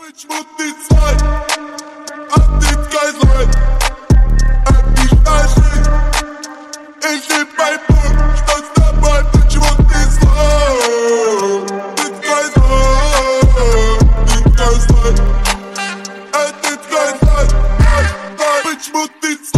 Почему ты злой, а ты козлой? Обижаешь, и не пойму, что с тобой. Почему ты злой? Ты козлой, а ты козлой. Почему ты злой?